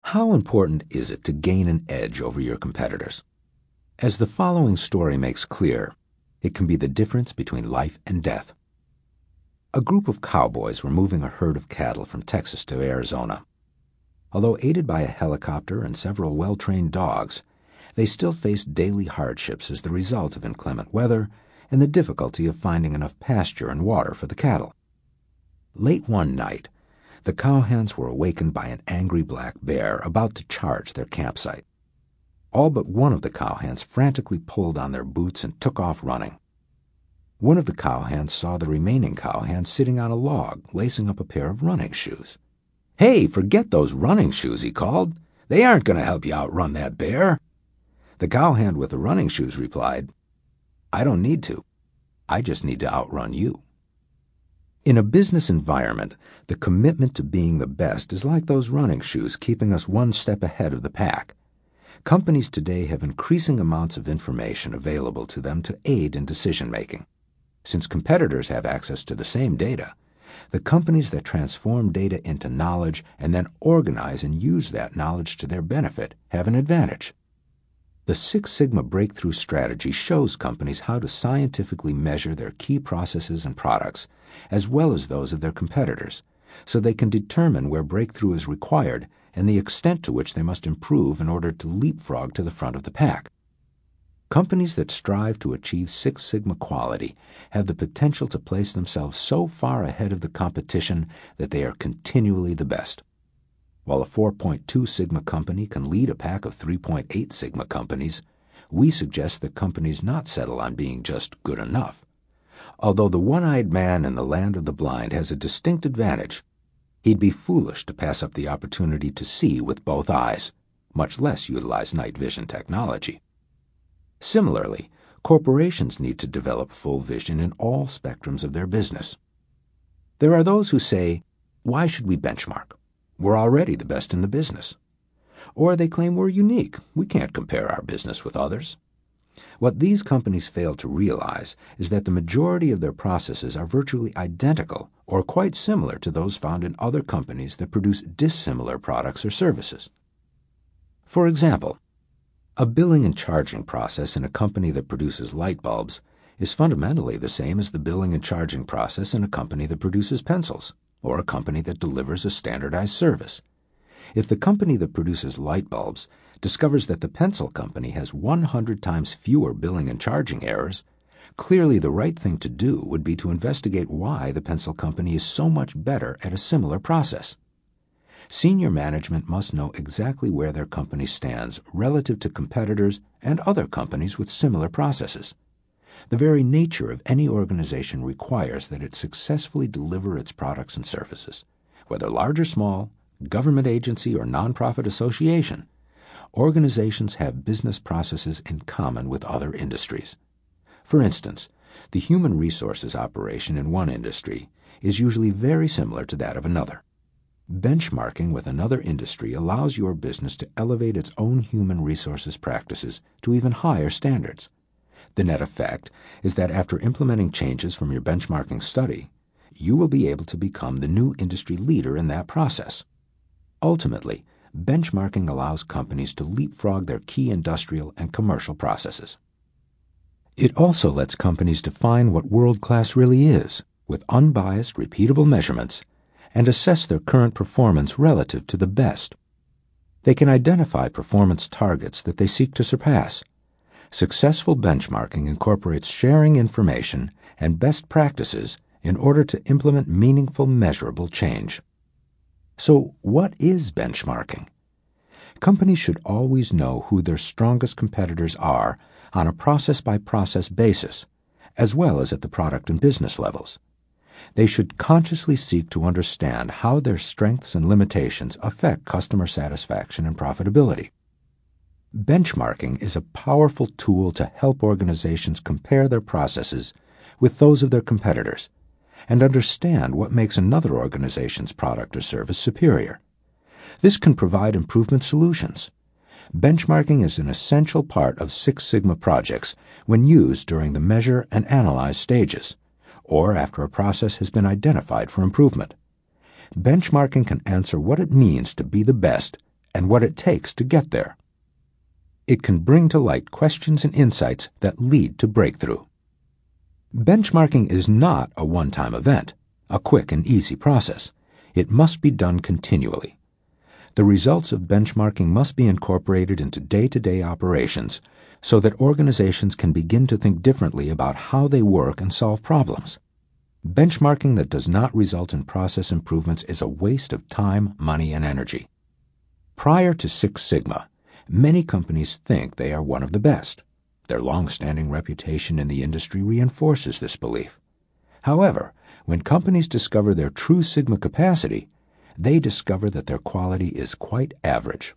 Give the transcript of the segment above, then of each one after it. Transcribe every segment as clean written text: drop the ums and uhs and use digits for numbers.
How important is it to gain an edge over your competitors? As the following story makes clear, it can be the difference between life and death. A group of cowboys were moving a herd of cattle from Texas to Arizona. Although aided by a helicopter and several well-trained dogs, they still faced daily hardships as the result of inclement weather and the difficulty of finding enough pasture and water for the cattle. Late one night, the cowhands were awakened by an angry black bear about to charge their campsite. All but one of the cowhands frantically pulled on their boots and took off running. One of the cowhands saw the remaining cowhand sitting on a log, lacing up a pair of running shoes. "Hey, forget those running shoes," he called. "They aren't going to help you outrun that bear." The cowhand with the running shoes replied, "I don't need to. I just need to outrun you." In a business environment, the commitment to being the best is like those running shoes keeping us one step ahead of the pack. Companies today have increasing amounts of information available to them to aid in decision-making. Since competitors have access to the same data, the companies that transform data into knowledge and then organize and use that knowledge to their benefit have an advantage. The Six Sigma Breakthrough Strategy shows companies how to scientifically measure their key processes and products, as well as those of their competitors, so they can determine where breakthrough is required and the extent to which they must improve in order to leapfrog to the front of the pack. Companies that strive to achieve Six Sigma quality have the potential to place themselves so far ahead of the competition that they are continually the best. While a 4.2 Sigma company can lead a pack of 3.8 Sigma companies, we suggest that companies not settle on being just good enough. Although the one-eyed man in the land of the blind has a distinct advantage, he'd be foolish to pass up the opportunity to see with both eyes, much less utilize night vision technology. Similarly, corporations need to develop full vision in all spectrums of their business. There are those who say, "Why should we benchmark? We're already the best in the business." Or they claim we're unique. We can't compare our business with others. What these companies fail to realize is that the majority of their processes are virtually identical or quite similar to those found in other companies that produce dissimilar products or services. For example, a billing and charging process in a company that produces light bulbs is fundamentally the same as the billing and charging process in a company that produces pencils, or a company that delivers a standardized service. If the company that produces light bulbs discovers that the pencil company has 100 times fewer billing and charging errors, clearly the right thing to do would be to investigate why the pencil company is so much better at a similar process. Senior management must know exactly where their company stands relative to competitors and other companies with similar processes. The very nature of any organization requires that it successfully deliver its products and services. Whether large or small, government agency or nonprofit association, organizations have business processes in common with other industries. For instance, the human resources operation in one industry is usually very similar to that of another. Benchmarking with another industry allows your business to elevate its own human resources practices to even higher standards. The net effect is that after implementing changes from your benchmarking study, you will be able to become the new industry leader in that process. Ultimately, benchmarking allows companies to leapfrog their key industrial and commercial processes. It also lets companies define what world-class really is, with unbiased, repeatable measurements, and assess their current performance relative to the best. They can identify performance targets that they seek to surpass. Successful benchmarking incorporates sharing information and best practices in order to implement meaningful, measurable change. So, what is benchmarking? Companies should always know who their strongest competitors are on a process-by-process basis, as well as at the product and business levels. They should consciously seek to understand how their strengths and limitations affect customer satisfaction and profitability. Benchmarking is a powerful tool to help organizations compare their processes with those of their competitors and understand what makes another organization's product or service superior. This can provide improvement solutions. Benchmarking is an essential part of Six Sigma projects when used during the measure and analyze stages, or after a process has been identified for improvement. Benchmarking can answer what it means to be the best and what it takes to get there. It can bring to light questions and insights that lead to breakthrough. Benchmarking is not a one-time event, a quick and easy process. It must be done continually. The results of benchmarking must be incorporated into day-to-day operations so that organizations can begin to think differently about how they work and solve problems. Benchmarking that does not result in process improvements is a waste of time, money, and energy. Prior to Six Sigma, many companies think they are one of the best. Their long-standing reputation in the industry reinforces this belief. However, when companies discover their true Sigma capacity, they discover that their quality is quite average.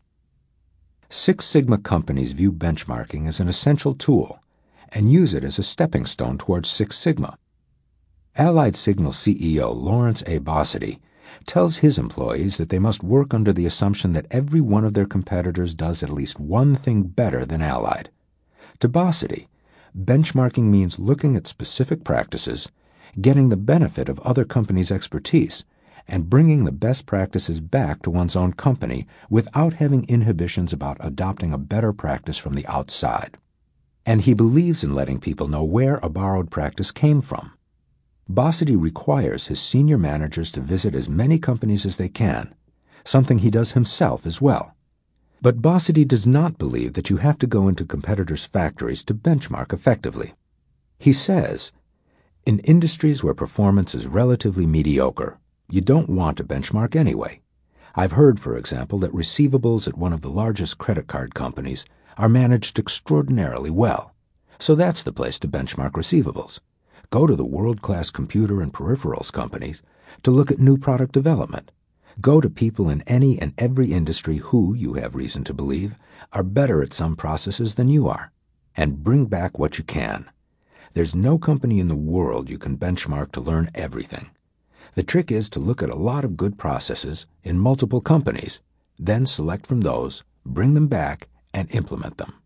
Six Sigma companies view benchmarking as an essential tool and use it as a stepping stone towards Six Sigma. Allied Signal CEO Lawrence A. Bossidy tells his employees that they must work under the assumption that every one of their competitors does at least one thing better than Allied. To Bossidy, benchmarking means looking at specific practices, getting the benefit of other companies' expertise, and bringing the best practices back to one's own company without having inhibitions about adopting a better practice from the outside. And he believes in letting people know where a borrowed practice came from. Bossidy requires his senior managers to visit as many companies as they can, something he does himself as well. But Bossidy does not believe that you have to go into competitors' factories to benchmark effectively. He says, in industries where performance is relatively mediocre, you don't want to benchmark anyway. I've heard, for example, that receivables at one of the largest credit card companies are managed extraordinarily well. So that's the place to benchmark receivables. Go to the world-class computer and peripherals companies to look at new product development. Go to people in any and every industry who, you have reason to believe, are better at some processes than you are, and bring back what you can. There's no company in the world you can benchmark to learn everything. The trick is to look at a lot of good processes in multiple companies, then select from those, bring them back, and implement them.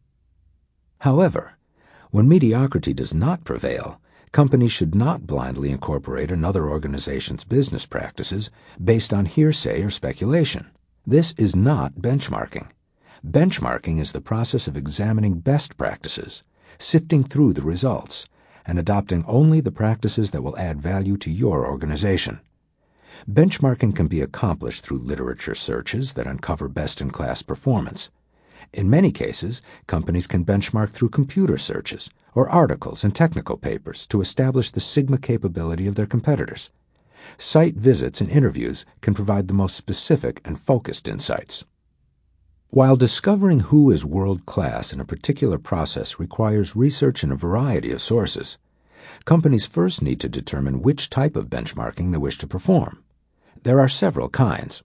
However, when mediocrity does not prevail, companies should not blindly incorporate another organization's business practices based on hearsay or speculation. This is not benchmarking. Benchmarking is the process of examining best practices, sifting through the results, and adopting only the practices that will add value to your organization. Benchmarking can be accomplished through literature searches that uncover best-in-class performance. In many cases, companies can benchmark through computer searches or articles and technical papers to establish the Sigma capability of their competitors. Site visits and interviews can provide the most specific and focused insights. While discovering who is world-class in a particular process requires research in a variety of sources, companies first need to determine which type of benchmarking they wish to perform. There are several kinds.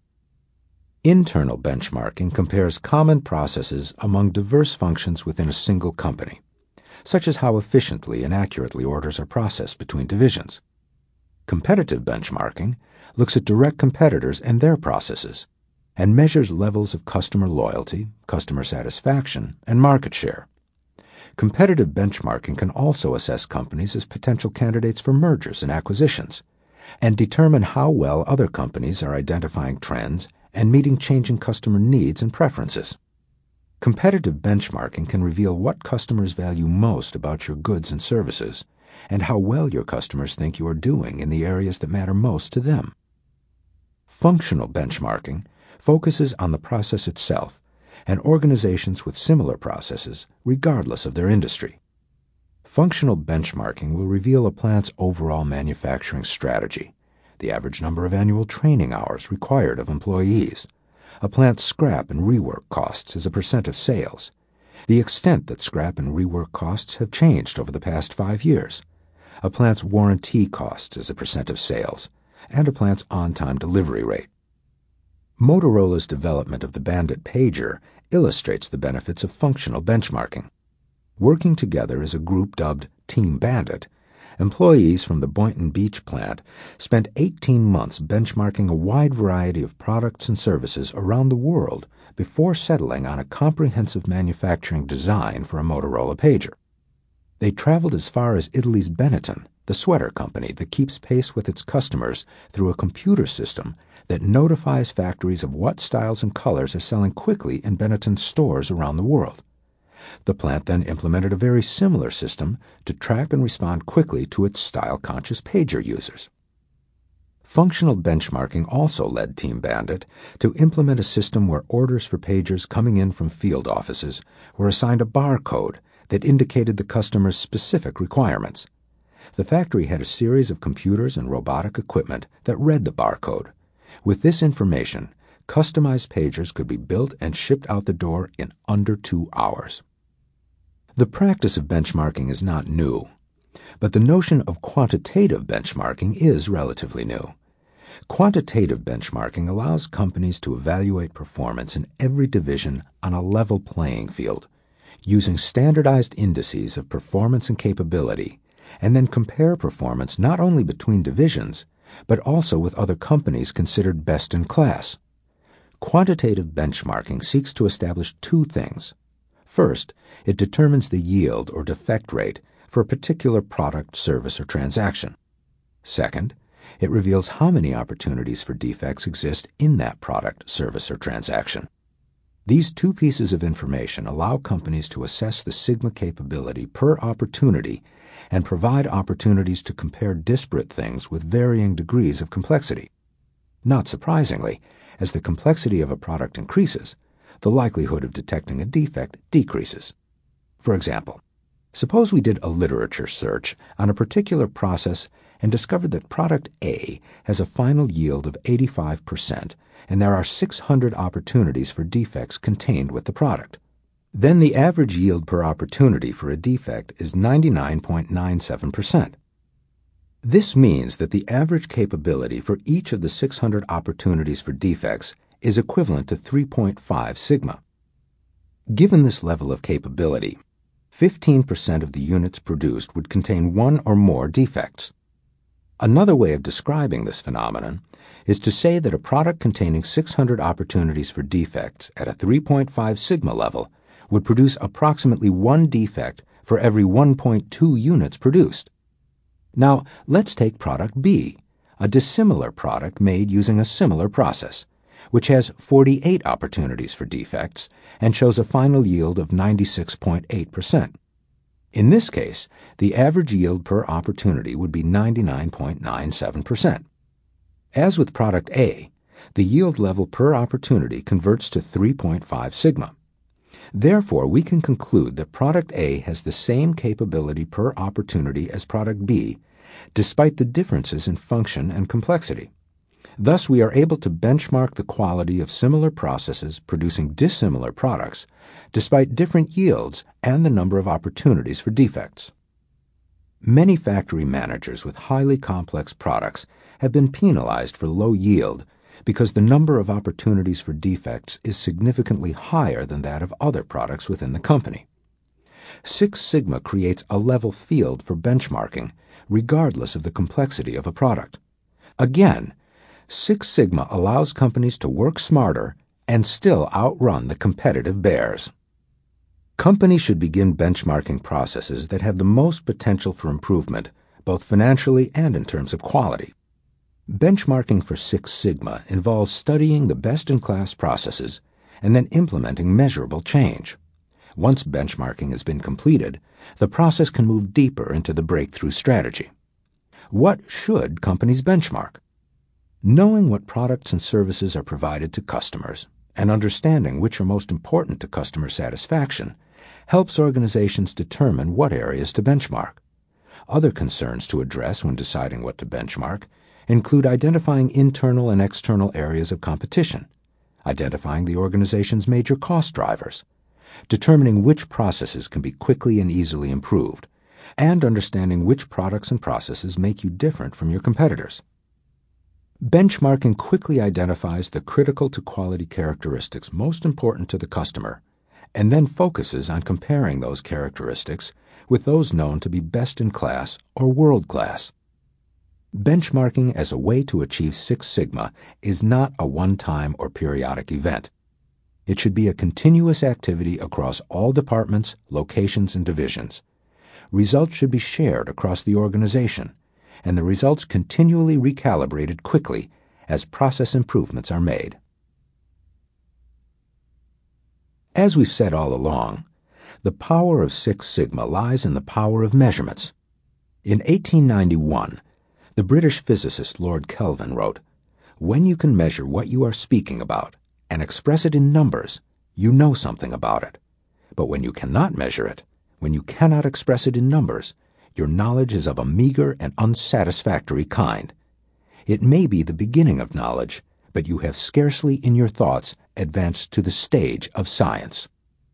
Internal benchmarking compares common processes among diverse functions within a single company, such as how efficiently and accurately orders are processed between divisions. Competitive benchmarking looks at direct competitors and their processes, and measures levels of customer loyalty, customer satisfaction, and market share. Competitive benchmarking can also assess companies as potential candidates for mergers and acquisitions, and determine how well other companies are identifying trends and meeting changing customer needs and preferences. Competitive benchmarking can reveal what customers value most about your goods and services, and how well your customers think you are doing in the areas that matter most to them. Functional benchmarking focuses on the process itself and organizations with similar processes, regardless of their industry. Functional benchmarking will reveal a plant's overall manufacturing strategy, the average number of annual training hours required of employees, a plant's scrap and rework costs as a percent of sales, the extent that scrap and rework costs have changed over the past 5 years, a plant's warranty costs as a percent of sales, and a plant's on-time delivery rate. Motorola's development of the Bandit pager illustrates the benefits of functional benchmarking. Working together as a group dubbed Team Bandit, employees from the Boynton Beach plant spent 18 months benchmarking a wide variety of products and services around the world before settling on a comprehensive manufacturing design for a Motorola pager. They traveled as far as Italy's Benetton, the sweater company that keeps pace with its customers through a computer system that notifies factories of what styles and colors are selling quickly in Benetton's stores around the world. The plant then implemented a very similar system to track and respond quickly to its style-conscious pager users. Functional benchmarking also led Team Bandit to implement a system where orders for pagers coming in from field offices were assigned a barcode that indicated the customer's specific requirements. The factory had a series of computers and robotic equipment that read the barcode. With this information, customized pagers could be built and shipped out the door in under 2 hours. The practice of benchmarking is not new, but the notion of quantitative benchmarking is relatively new. Quantitative benchmarking allows companies to evaluate performance in every division on a level playing field, using standardized indices of performance and capability, and then compare performance not only between divisions, but also with other companies considered best in class. Quantitative benchmarking seeks to establish two things. First, it determines the yield or defect rate for a particular product, service, or transaction. Second, it reveals how many opportunities for defects exist in that product, service, or transaction. These two pieces of information allow companies to assess the Sigma capability per opportunity and provide opportunities to compare disparate things with varying degrees of complexity. Not surprisingly, as the complexity of a product increases, the likelihood of detecting a defect decreases. For example, suppose we did a literature search on a particular process and discovered that product A has a final yield of 85% and there are 600 opportunities for defects contained with the product. Then the average yield per opportunity for a defect is 99.97%. This means that the average capability for each of the 600 opportunities for defects is equivalent to 3.5 sigma. Given this level of capability, 15% of the units produced would contain one or more defects. Another way of describing this phenomenon is to say that a product containing 600 opportunities for defects at a 3.5 sigma level would produce approximately one defect for every 1.2 units produced. Now, let's take product B, a dissimilar product made using a similar process, which has 48 opportunities for defects and shows a final yield of 96.8%. In this case, the average yield per opportunity would be 99.97%. As with product A, the yield level per opportunity converts to 3.5 sigma. Therefore, we can conclude that product A has the same capability per opportunity as product B, despite the differences in function and complexity. Thus, we are able to benchmark the quality of similar processes producing dissimilar products, despite different yields and the number of opportunities for defects. Many factory managers with highly complex products have been penalized for low yield because the number of opportunities for defects is significantly higher than that of other products within the company. Six Sigma creates a level field for benchmarking, regardless of the complexity of a product. Again, Six Sigma allows companies to work smarter and still outrun the competitive bears. Companies should begin benchmarking processes that have the most potential for improvement, both financially and in terms of quality. Benchmarking for Six Sigma involves studying the best-in-class processes and then implementing measurable change. Once benchmarking has been completed, the process can move deeper into the breakthrough strategy. What should companies benchmark? Knowing what products and services are provided to customers and understanding which are most important to customer satisfaction helps organizations determine what areas to benchmark. Other concerns to address when deciding what to benchmark include identifying internal and external areas of competition, identifying the organization's major cost drivers, determining which processes can be quickly and easily improved, and understanding which products and processes make you different from your competitors. Benchmarking quickly identifies the critical to quality characteristics most important to the customer, and then focuses on comparing those characteristics with those known to be best in class or world class. Benchmarking as a way to achieve Six Sigma is not a one-time or periodic event. It should be a continuous activity across all departments, locations, and divisions. Results should be shared across the organization, and the results continually recalibrated quickly as process improvements are made. As we've said all along, the power of Six Sigma lies in the power of measurements. In 1891, the British physicist Lord Kelvin wrote, "When you can measure what you are speaking about and express it in numbers, you know something about it. But when you cannot measure it, when you cannot express it in numbers, your knowledge is of a meager and unsatisfactory kind. It may be the beginning of knowledge, but you have scarcely in your thoughts advanced to the stage of science."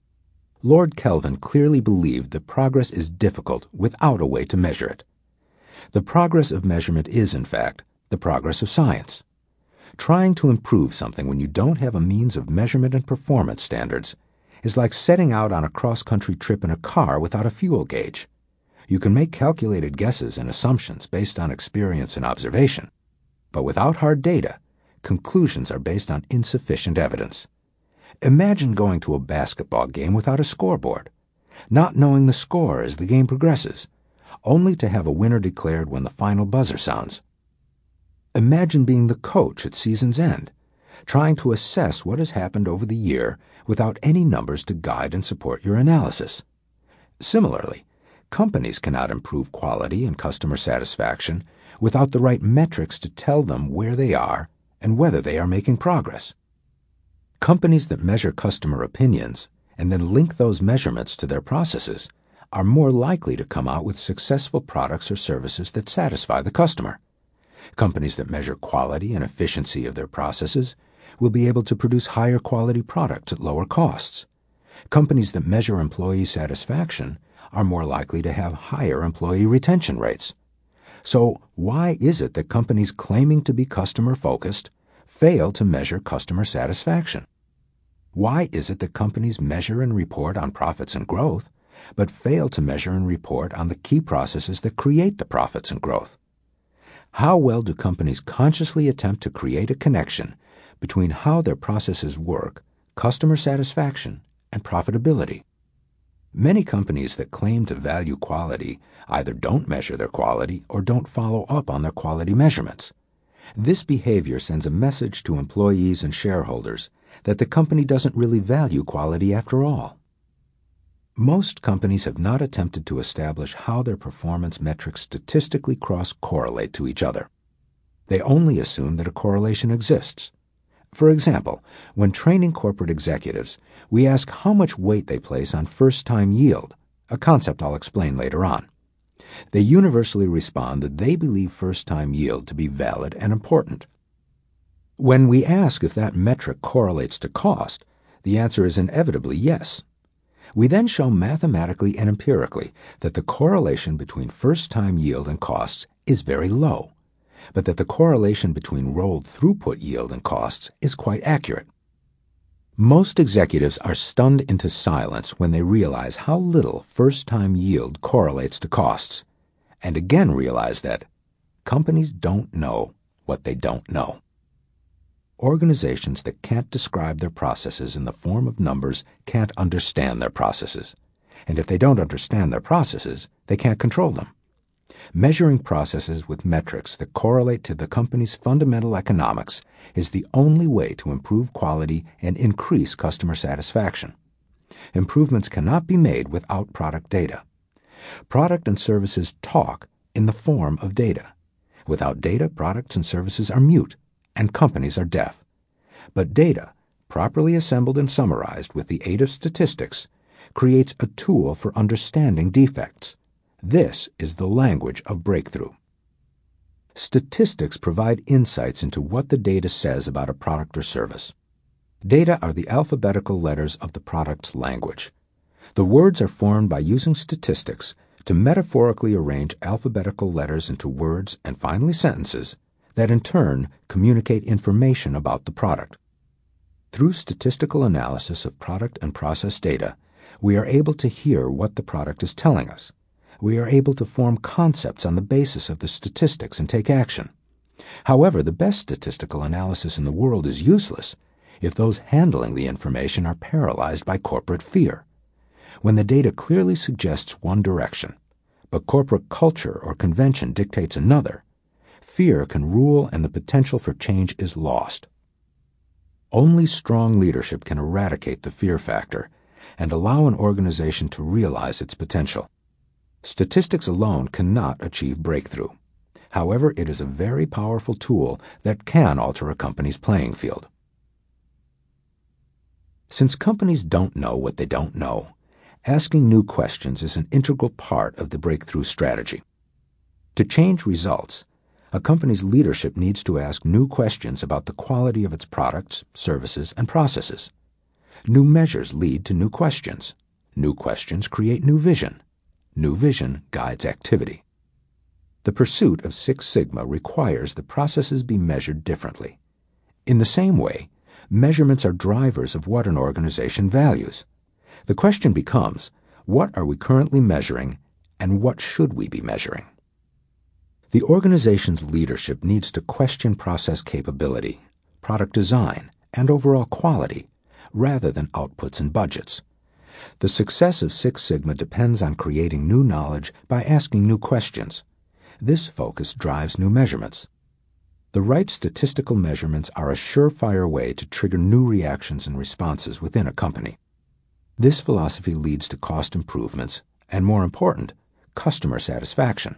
Lord Kelvin clearly believed that progress is difficult without a way to measure it. The progress of measurement is, in fact, the progress of science. Trying to improve something when you don't have a means of measurement and performance standards is like setting out on a cross-country trip in a car without a fuel gauge. You can make calculated guesses and assumptions based on experience and observation, but without hard data, conclusions are based on insufficient evidence. Imagine going to a basketball game without a scoreboard, not knowing the score as the game progresses, only to have a winner declared when the final buzzer sounds. Imagine being the coach at season's end, trying to assess what has happened over the year without any numbers to guide and support your analysis. Similarly, companies cannot improve quality and customer satisfaction without the right metrics to tell them where they are and whether they are making progress. Companies that measure customer opinions and then link those measurements to their processes are more likely to come out with successful products or services that satisfy the customer. Companies that measure quality and efficiency of their processes will be able to produce higher quality products at lower costs. Companies that measure employee satisfaction are more likely to have higher employee retention rates. So why is it that companies claiming to be customer-focused fail to measure customer satisfaction? Why is it that companies measure and report on profits and growth, but fail to measure and report on the key processes that create the profits and growth? How well do companies consciously attempt to create a connection between how their processes work, customer satisfaction, and profitability? Many companies that claim to value quality either don't measure their quality or don't follow up on their quality measurements. This behavior sends a message to employees and shareholders that the company doesn't really value quality after all. Most companies have not attempted to establish how their performance metrics statistically cross-correlate to each other. They only assume that a correlation exists. For example, when training corporate executives, we ask how much weight they place on first-time yield, a concept I'll explain later on. They universally respond that they believe first-time yield to be valid and important. When we ask if that metric correlates to cost, the answer is inevitably yes. We then show mathematically and empirically that the correlation between first-time yield and costs is very low, but that the correlation between rolled throughput yield and costs is quite accurate. Most executives are stunned into silence when they realize how little first-time yield correlates to costs, and again realize that companies don't know what they don't know. Organizations that can't describe their processes in the form of numbers can't understand their processes, and if they don't understand their processes, they can't control them. Measuring processes with metrics that correlate to the company's fundamental economics is the only way to improve quality and increase customer satisfaction. Improvements cannot be made without product data. Product and services talk in the form of data. Without data, products and services are mute, and companies are deaf. But data, properly assembled and summarized with the aid of statistics, creates a tool for understanding defects. This is the language of breakthrough. Statistics provide insights into what the data says about a product or service. Data are the alphabetical letters of the product's language. The words are formed by using statistics to metaphorically arrange alphabetical letters into words and finally sentences that in turn communicate information about the product. Through statistical analysis of product and process data, we are able to hear what the product is telling us. We are able to form concepts on the basis of the statistics and take action. However, the best statistical analysis in the world is useless if those handling the information are paralyzed by corporate fear. When the data clearly suggests one direction, but corporate culture or convention dictates another, fear can rule and the potential for change is lost. Only strong leadership can eradicate the fear factor and allow an organization to realize its potential. Statistics alone cannot achieve breakthrough. However, it is a very powerful tool that can alter a company's playing field. Since companies don't know what they don't know, asking new questions is an integral part of the breakthrough strategy. To change results, a company's leadership needs to ask new questions about the quality of its products, services, and processes. New measures lead to new questions. New questions create new vision. New vision guides activity. The pursuit of Six Sigma requires that processes be measured differently. In the same way, measurements are drivers of what an organization values. The question becomes, what are we currently measuring, and what should we be measuring? The organization's leadership needs to question process capability, product design, and overall quality, rather than outputs and budgets. The success of Six Sigma depends on creating new knowledge by asking new questions. This focus drives new measurements. The right statistical measurements are a surefire way to trigger new reactions and responses within a company. This philosophy leads to cost improvements and, more important, customer satisfaction.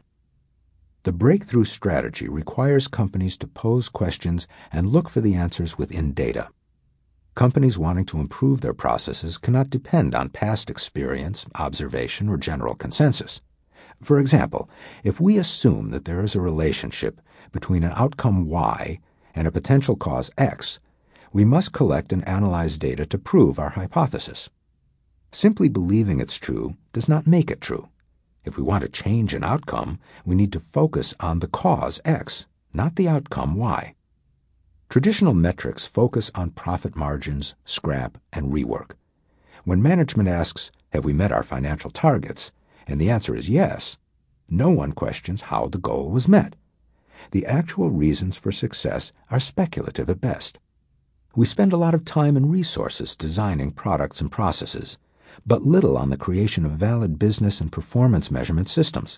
The breakthrough strategy requires companies to pose questions and look for the answers within data. Companies wanting to improve their processes cannot depend on past experience, observation, or general consensus. For example, if we assume that there is a relationship between an outcome Y and a potential cause X, we must collect and analyze data to prove our hypothesis. Simply believing it's true does not make it true. If we want to change an outcome, we need to focus on the cause X, not the outcome Y. Traditional metrics focus on profit margins, scrap, and rework. When management asks, "Have we met our financial targets?" and the answer is yes, no one questions how the goal was met. The actual reasons for success are speculative at best. We spend a lot of time and resources designing products and processes, but little on the creation of valid business and performance measurement systems.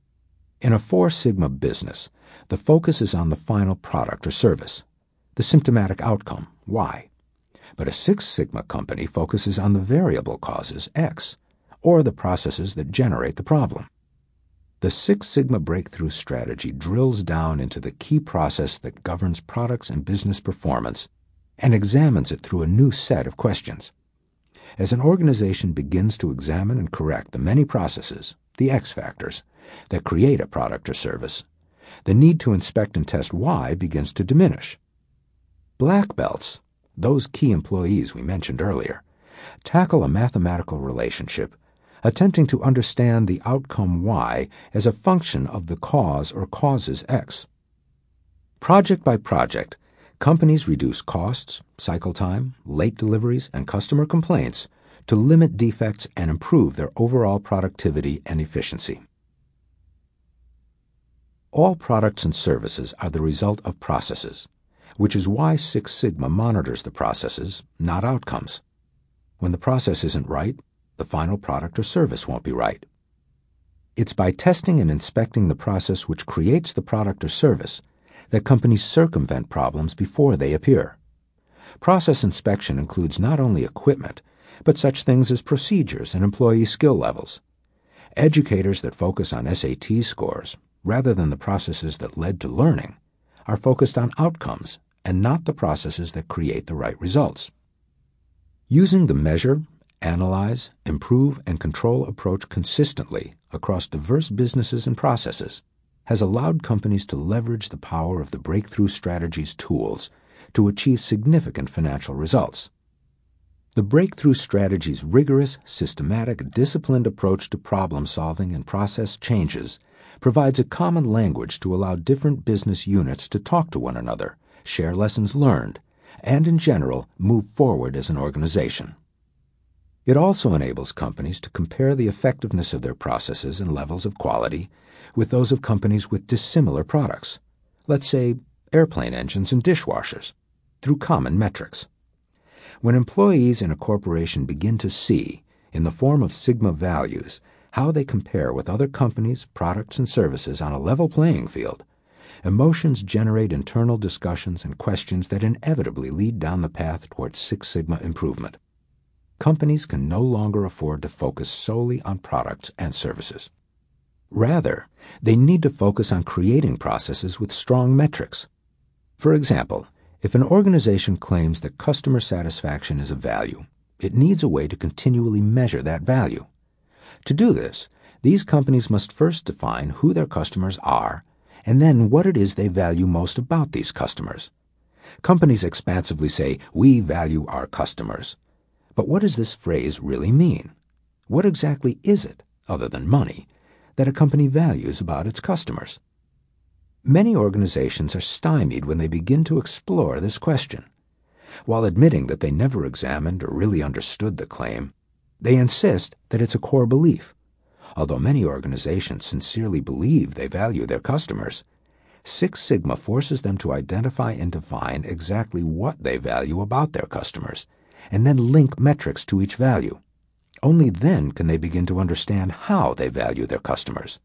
In a Four Sigma business, the focus is on the final product or service, the symptomatic outcome, Y. But a Six Sigma company focuses on the variable causes, X, or the processes that generate the problem. The Six Sigma breakthrough strategy drills down into the key process that governs products and business performance and examines it through a new set of questions. As an organization begins to examine and correct the many processes, the X factors, that create a product or service, the need to inspect and test Y begins to diminish. Black belts, those key employees we mentioned earlier, tackle a mathematical relationship, attempting to understand the outcome Y as a function of the cause or causes X. Project by project, companies reduce costs, cycle time, late deliveries, and customer complaints to limit defects and improve their overall productivity and efficiency. All products and services are the result of processes, which is why Six Sigma monitors the processes, not outcomes. When the process isn't right, the final product or service won't be right. It's by testing and inspecting the process which creates the product or service that companies circumvent problems before they appear. Process inspection includes not only equipment, but such things as procedures and employee skill levels. Educators that focus on SAT scores, rather than the processes that led to learning, are focused on outcomes and not the processes that create the right results. Using the measure, analyze, improve, and control approach consistently across diverse businesses and processes has allowed companies to leverage the power of the breakthrough strategy's tools to achieve significant financial results. The breakthrough strategy's rigorous, systematic, disciplined approach to problem-solving and process changes provides a common language to allow different business units to talk to one another, share lessons learned, and in general move forward as an organization. It also enables companies to compare the effectiveness of their processes and levels of quality with those of companies with dissimilar products, let's say airplane engines and dishwashers, through common metrics. When employees in a corporation begin to see, in the form of Sigma values, how they compare with other companies, products, and services on a level playing field, Emotions generate internal discussions and questions that inevitably lead down the path towards Six Sigma improvement. Companies can no longer afford to focus solely on products and services. Rather, they need to focus on creating processes with strong metrics. For example, if an organization claims that customer satisfaction is a value, it needs a way to continually measure that value. To do this, these companies must first define who their customers are and then what it is they value most about these customers. Companies expansively say, "We value our customers." But what does this phrase really mean? What exactly is it, other than money, that a company values about its customers? Many organizations are stymied when they begin to explore this question. While admitting that they never examined or really understood the claim, they insist that it's a core belief. Although many organizations sincerely believe they value their customers, Six Sigma forces them to identify and define exactly what they value about their customers, and then link metrics to each value. Only then can they begin to understand how they value their customers.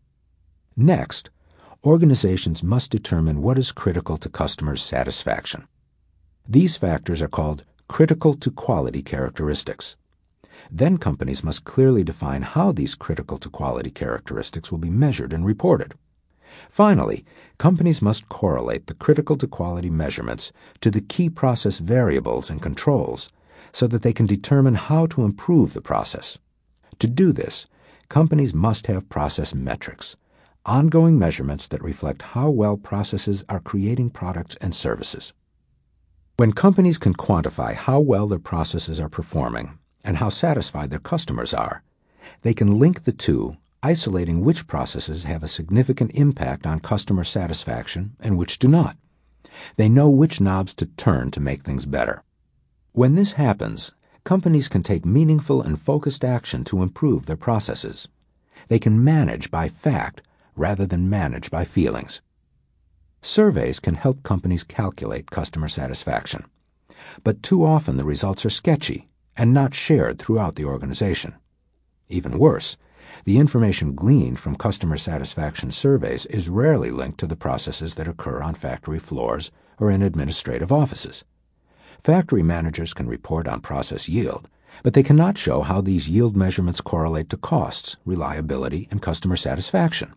Next, organizations must determine what is critical to customers' satisfaction. These factors are called critical to quality characteristics. Then companies must clearly define how these critical to quality characteristics will be measured and reported. Finally, companies must correlate the critical to quality measurements to the key process variables and controls so that they can determine how to improve the process. To do this, companies must have process metrics, ongoing measurements that reflect how well processes are creating products and services. When companies can quantify how well their processes are performing and how satisfied their customers are, they can link the two, isolating which processes have a significant impact on customer satisfaction and which do not. They know which knobs to turn to make things better. When this happens, companies can take meaningful and focused action to improve their processes. They can manage by fact rather than manage by feelings. Surveys can help companies calculate customer satisfaction, but too often the results are sketchy and not shared throughout the organization. Even worse, the information gleaned from customer satisfaction surveys is rarely linked to the processes that occur on factory floors or in administrative offices. Factory managers can report on process yield, but they cannot show how these yield measurements correlate to costs, reliability, and customer satisfaction.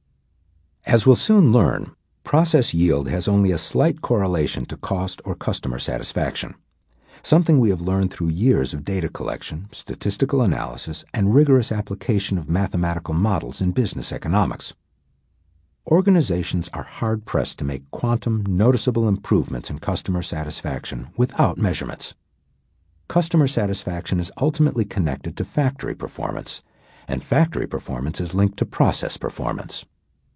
As we'll soon learn, process yield has only a slight correlation to cost or customer satisfaction, something we have learned through years of data collection, statistical analysis, and rigorous application of mathematical models in business economics. Organizations are hard-pressed to make quantum, noticeable improvements in customer satisfaction without measurements. Customer satisfaction is ultimately connected to factory performance, and factory performance is linked to process performance.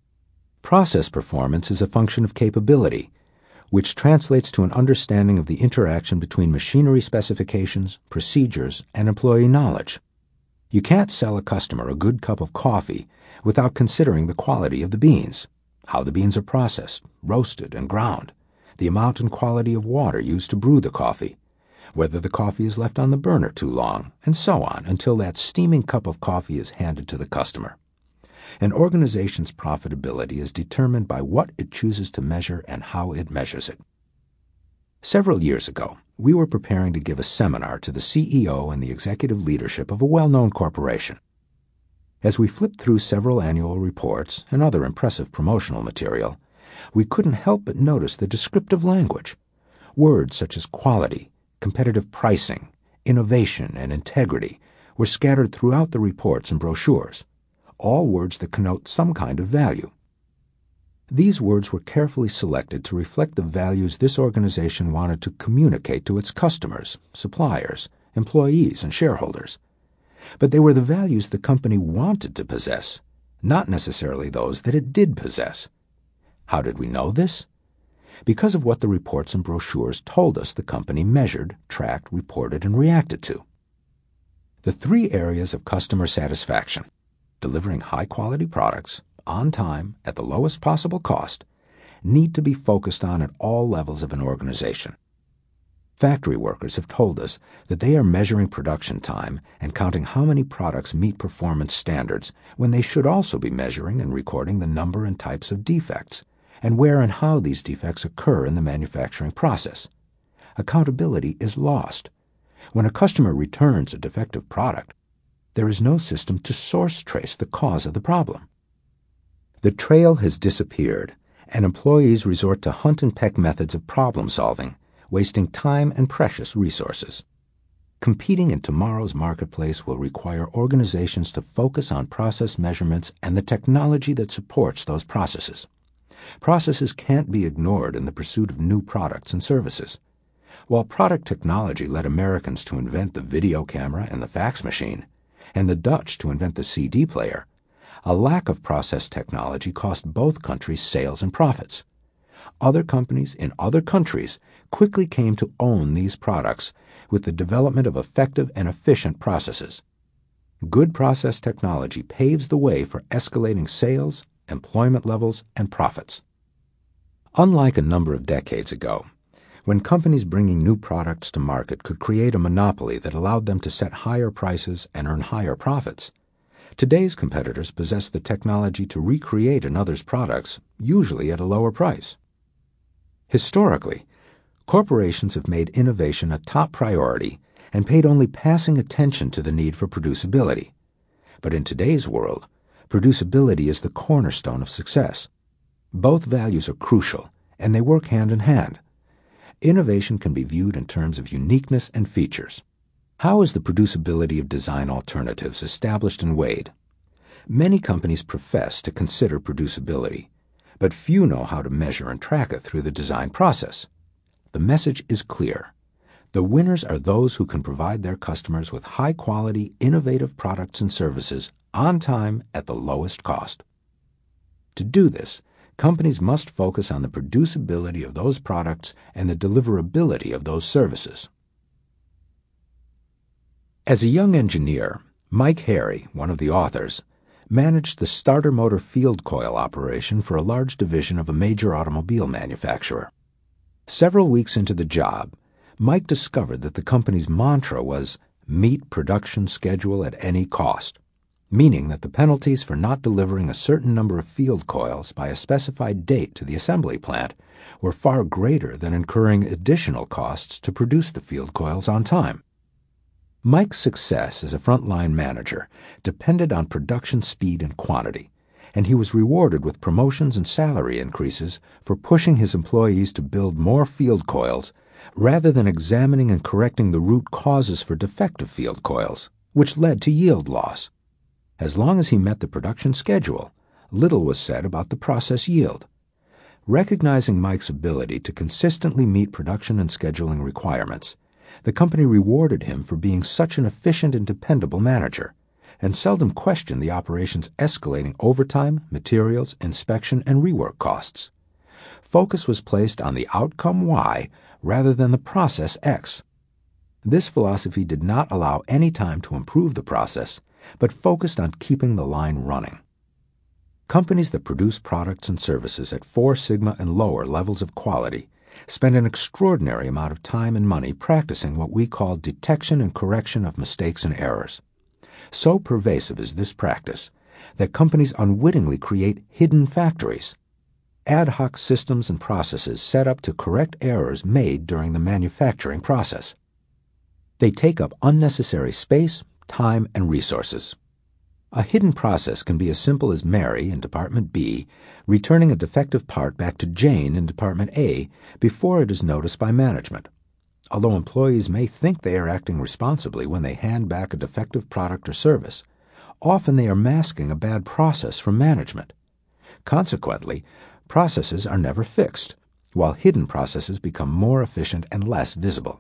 Process performance is a function of capability, which translates to an understanding of the interaction between machinery specifications, procedures, and employee knowledge. You can't sell a customer a good cup of coffee without considering the quality of the beans, how the beans are processed, roasted, and ground, the amount and quality of water used to brew the coffee, whether the coffee is left on the burner too long, and so on until that steaming cup of coffee is handed to the customer. An organization's profitability is determined by what it chooses to measure and how it measures it. Several years ago, we were preparing to give a seminar to the CEO and the executive leadership of a well-known corporation. As we flipped through several annual reports and other impressive promotional material, we couldn't help but notice the descriptive language. Words such as quality, competitive pricing, innovation, and integrity were scattered throughout the reports and brochures, all words that connote some kind of value. These words were carefully selected to reflect the values this organization wanted to communicate to its customers, suppliers, employees, and shareholders. But they were the values the company wanted to possess, not necessarily those that it did possess. How did we know this? Because of what the reports and brochures told us the company measured, tracked, reported, and reacted to. The three areas of customer satisfaction: delivering high-quality products, on time, at the lowest possible cost, need to be focused on at all levels of an organization. Factory workers have told us that they are measuring production time and counting how many products meet performance standards when they should also be measuring and recording the number and types of defects, and where and how these defects occur in the manufacturing process. Accountability is lost. When a customer returns a defective product, there is no system to source trace the cause of the problem. The trail has disappeared, and employees resort to hunt-and-peck methods of problem-solving, wasting time and precious resources. Competing in tomorrow's marketplace will require organizations to focus on process measurements and the technology that supports those processes. Processes can't be ignored in the pursuit of new products and services. While product technology led Americans to invent the video camera and the fax machine, and the Dutch to invent the CD player, a lack of process technology cost both countries sales and profits. Other companies in other countries quickly came to own these products with the development of effective and efficient processes. Good process technology paves the way for escalating sales, employment levels, and profits. Unlike a number of decades ago, when companies bringing new products to market could create a monopoly that allowed them to set higher prices and earn higher profits, today's competitors possess the technology to recreate another's products, usually at a lower price. Historically, corporations have made innovation a top priority and paid only passing attention to the need for producibility. But in today's world, producibility is the cornerstone of success. Both values are crucial, and they work hand in hand. Innovation can be viewed in terms of uniqueness and features. How is the producibility of design alternatives established and weighed? Many companies profess to consider producibility, but few know how to measure and track it through the design process. The message is clear. The winners are those who can provide their customers with high-quality, innovative products and services on time at the lowest cost. To do this, companies must focus on the producibility of those products and the deliverability of those services. As a young engineer, Mike Harry, one of the authors, managed the starter motor field coil operation for a large division of a major automobile manufacturer. Several weeks into the job, Mike discovered that the company's mantra was meet production schedule at any cost, meaning that the penalties for not delivering a certain number of field coils by a specified date to the assembly plant were far greater than incurring additional costs to produce the field coils on time. Mike's success as a frontline manager depended on production speed and quantity, and he was rewarded with promotions and salary increases for pushing his employees to build more field coils rather than examining and correcting the root causes for defective field coils, which led to yield loss. As long as he met the production schedule, little was said about the process yield. Recognizing Mike's ability to consistently meet production and scheduling requirements, the company rewarded him for being such an efficient and dependable manager, and seldom questioned the operation's escalating overtime, materials, inspection, and rework costs. Focus was placed on the outcome Y rather than the process X. This philosophy did not allow any time to improve the process, but focused on keeping the line running. Companies that produce products and services at 4 Sigma and lower levels of quality spend an extraordinary amount of time and money practicing what we call detection and correction of mistakes and errors. So pervasive is this practice that companies unwittingly create hidden factories, ad hoc systems and processes set up to correct errors made during the manufacturing process. They take up unnecessary space, time, and resources. A hidden process can be as simple as Mary in Department B returning a defective part back to Jane in Department A before it is noticed by management. Although employees may think they are acting responsibly when they hand back a defective product or service, often they are masking a bad process from management. Consequently, processes are never fixed, while hidden processes become more efficient and less visible.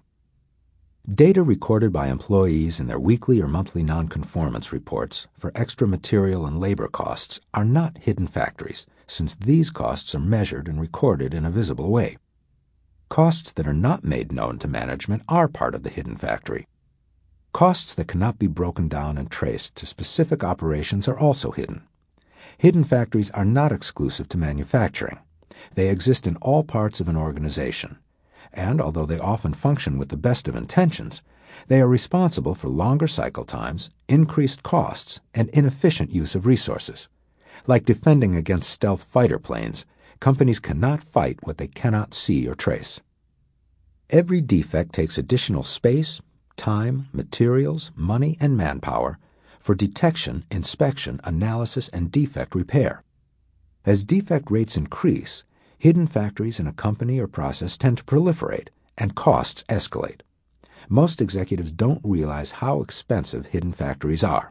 Data recorded by employees in their weekly or monthly nonconformance reports for extra material and labor costs are not hidden factories, since these costs are measured and recorded in a visible way. Costs that are not made known to management are part of the hidden factory. Costs that cannot be broken down and traced to specific operations are also hidden. Hidden factories are not exclusive to manufacturing. They exist in all parts of an organization. And although they often function with the best of intentions, they are responsible for longer cycle times, increased costs, and inefficient use of resources. Like defending against stealth fighter planes, Companies cannot fight what they cannot see or trace. Every defect takes additional space, time, materials, money, and manpower for detection, inspection, analysis, and defect repair. As defect rates increase, hidden factories in a company or process tend to proliferate, and costs escalate. Most executives don't realize how expensive hidden factories are.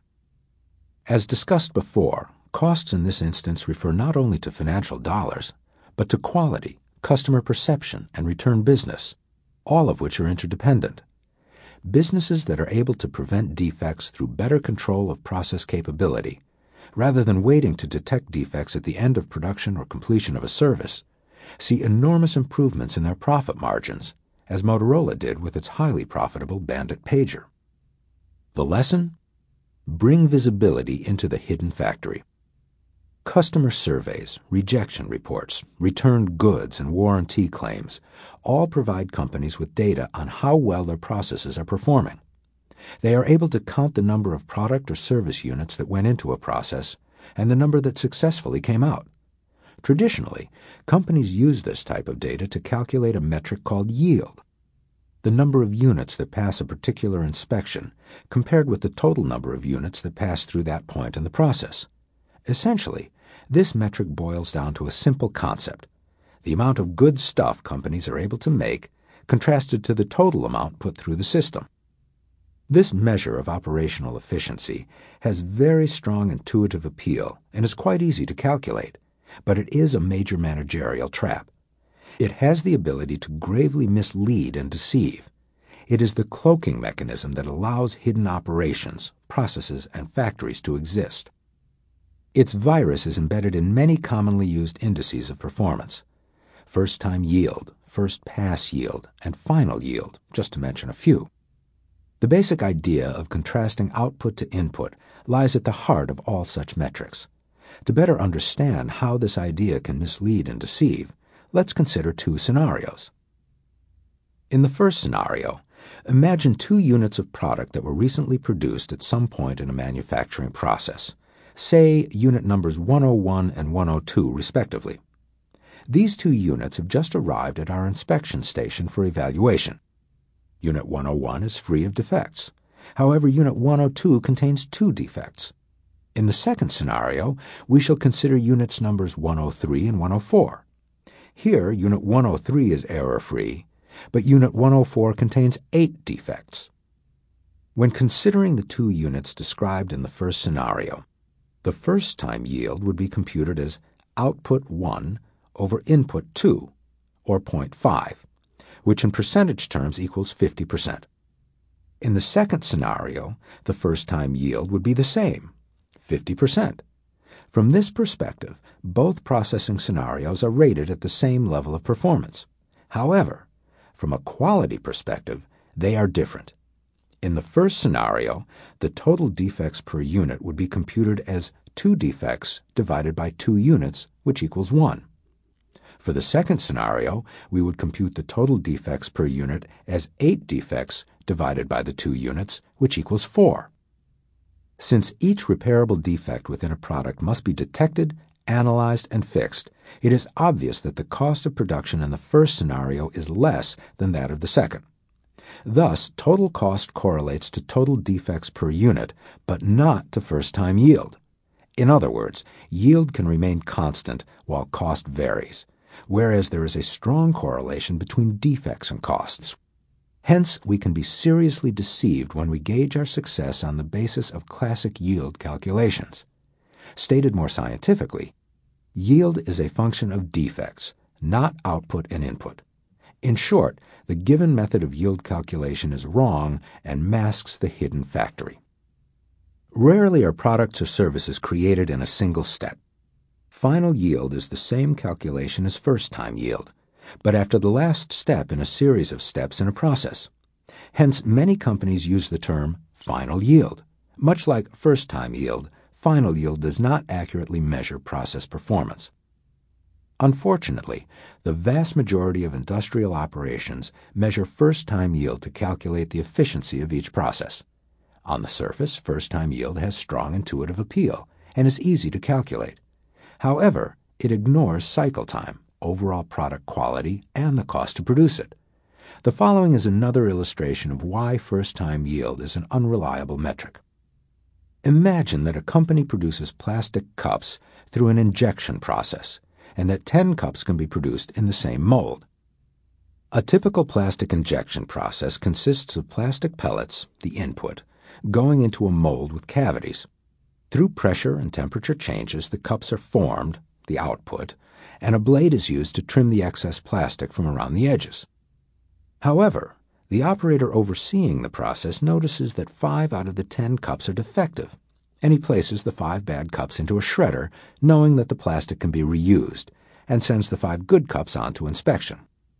As discussed before, costs in this instance refer not only to financial dollars, but to quality, customer perception, and return business, all of which are interdependent. Businesses that are able to prevent defects through better control of process capability, rather than waiting to detect defects at the end of production or completion of a service, see enormous improvements in their profit margins, as Motorola did with its highly profitable Bandit pager. The lesson? Bring visibility into the hidden factory. Customer surveys, rejection reports, returned goods, and warranty claims all provide companies with data on how well their processes are performing. They are able to count the number of product or service units that went into a process and the number that successfully came out. Traditionally, companies use this type of data to calculate a metric called yield, the number of units that pass a particular inspection compared with the total number of units that pass through that point in the process. Essentially, this metric boils down to a simple concept: the amount of good stuff companies are able to make contrasted to the total amount put through the system. This measure of operational efficiency has very strong intuitive appeal and is quite easy to calculate, but it is a major managerial trap. It has the ability to gravely mislead and deceive. It is the cloaking mechanism that allows hidden operations, processes, and factories to exist. Its virus is embedded in many commonly used indices of performance: first-time yield, first-pass yield, and final yield, just to mention a few. The basic idea of contrasting output to input lies at the heart of all such metrics. To better understand how this idea can mislead and deceive, let's consider two scenarios. In the first scenario, imagine 2 units of product that were recently produced at some point in a manufacturing process, say unit numbers 101 and 102 respectively. These 2 units have just arrived at our inspection station for evaluation. Unit 101 is free of defects. However, Unit 102 contains 2 defects. In the second scenario, we shall consider units numbers 103 and 104. Here, Unit 103 is error-free, but Unit 104 contains 8 defects. When considering the 2 units described in the first scenario, the first-time yield would be computed as output 1 over input 2, or 0.5, which in percentage terms equals 50%. In the second scenario, the first-time yield would be the same, 50%. From this perspective, both processing scenarios are rated at the same level of performance. However, from a quality perspective, they are different. In the first scenario, the total defects per unit would be computed as 2 defects divided by 2 units, which equals 1. For the second scenario, we would compute the total defects per unit as 8 defects divided by the 2 units, which equals 4. Since each repairable defect within a product must be detected, analyzed, and fixed, it is obvious that the cost of production in the first scenario is less than that of the second. Thus, total cost correlates to total defects per unit, but not to first-time yield. In other words, yield can remain constant while cost varies, whereas there is a strong correlation between defects and costs. Hence, we can be seriously deceived when we gauge our success on the basis of classic yield calculations. Stated more scientifically, yield is a function of defects, not output and input. In short, the given method of yield calculation is wrong and masks the hidden factory. Rarely are products or services created in a single step. Final yield is the same calculation as first-time yield, but after the last step in a series of steps in a process. Hence, many companies use the term final yield. Much like first-time yield, final yield does not accurately measure process performance. Unfortunately, the vast majority of industrial operations measure first-time yield to calculate the efficiency of each process. On the surface, first-time yield has strong intuitive appeal and is easy to calculate. However, it ignores cycle time, overall product quality, and the cost to produce it. The following is another illustration of why first-time yield is an unreliable metric. Imagine that a company produces plastic cups through an injection process, and that 10 cups can be produced in the same mold. A typical plastic injection process consists of plastic pellets, the input, going into a mold with cavities. Through pressure and temperature changes, the cups are formed, the output, and a blade is used to trim the excess plastic from around the edges. However, the operator overseeing the process notices that 5 out of the 10 cups are defective, and he places the 5 bad cups into a shredder, knowing that the plastic can be reused, and sends the 5 good cups on to inspection.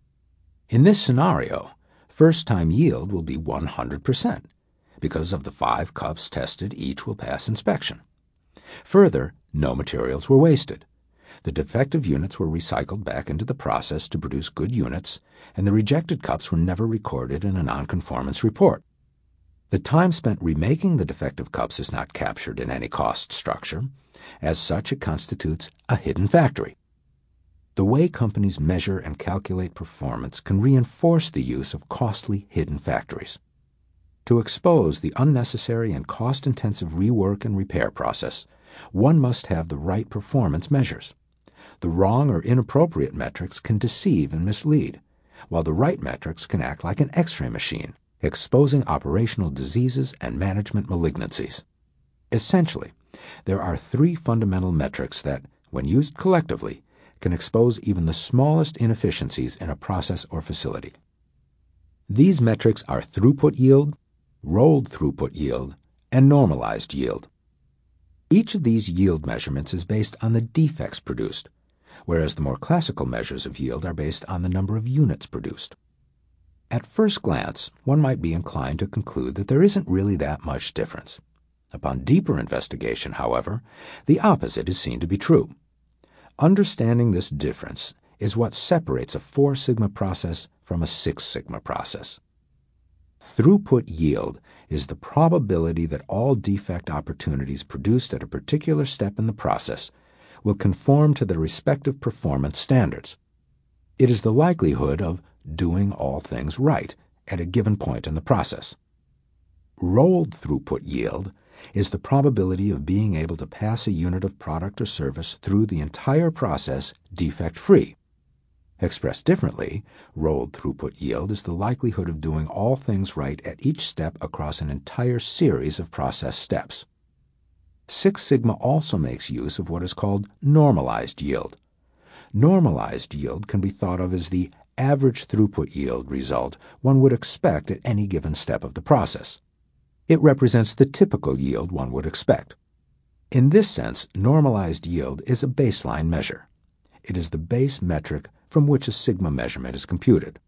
In this scenario, first-time yield will be 100%, because of the 5 cups tested, each will pass inspection. Further, no materials were wasted. The defective units were recycled back into the process to produce good units, and the rejected cups were never recorded in a nonconformance report. The time spent remaking the defective cups is not captured in any cost structure. As such, it constitutes a hidden factory. The way companies measure and calculate performance can reinforce the use of costly hidden factories. To expose the unnecessary and cost-intensive rework and repair process, one must have the right performance measures. The wrong or inappropriate metrics can deceive and mislead, while the right metrics can act like an X-ray machine, exposing operational diseases and management malignancies. Essentially, there are 3 fundamental metrics that, when used collectively, can expose even the smallest inefficiencies in a process or facility. These metrics are throughput yield, rolled throughput yield, and normalized yield. Each of these yield measurements is based on the defects produced, whereas the more classical measures of yield are based on the number of units produced. At first glance, one might be inclined to conclude that there isn't really that much difference. Upon deeper investigation, however, the opposite is seen to be true. Understanding this difference is what separates a 4 sigma process from a 6 sigma process. Throughput yield is the probability that all defect opportunities produced at a particular step in the process will conform to the respective performance standards. It is the likelihood of doing all things right at a given point in the process. Rolled throughput yield is the probability of being able to pass a unit of product or service through the entire process defect-free. Expressed differently, rolled throughput yield is the likelihood of doing all things right at each step across an entire series of process steps. Six Sigma also makes use of what is called normalized yield. Normalized yield can be thought of as the average throughput yield result one would expect at any given step of the process. It represents the typical yield one would expect. In this sense, normalized yield is a baseline measure. It is the base metric from which a sigma measurement is computed.